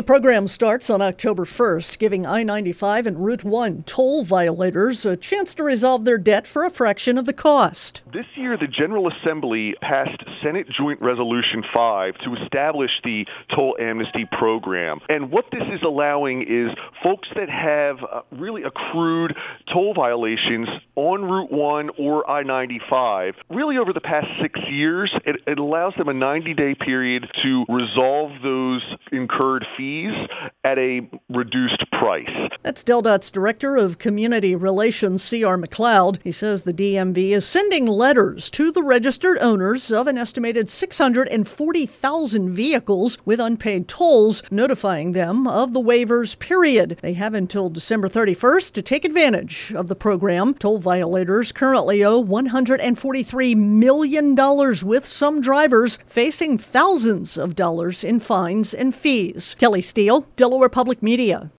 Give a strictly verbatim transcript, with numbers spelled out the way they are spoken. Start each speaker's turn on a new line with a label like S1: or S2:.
S1: The program starts on October first, giving I ninety-five and Route one toll violators a chance to resolve their debt for a fraction of the cost.
S2: This year, the General Assembly passed Senate Joint Resolution five to establish the toll amnesty program. And what this is allowing is folks that have uh, really accrued toll violations on Route one or I ninety-five, really over the past six years, it, it allows them a ninety-day period to resolve those incurred fees at a reduced price.
S1: That's DelDOT's Director of Community Relations, C R McLeod. He says the D M V is sending letters to the registered owners of an estimated six hundred forty thousand vehicles with unpaid tolls, notifying them of the waivers period. They have until December thirty-first to take advantage of the program. Toll violators currently owe one hundred forty-three million dollars, with some drivers facing thousands of dollars in fines and fees. Kelly Steele, Delaware Public Media.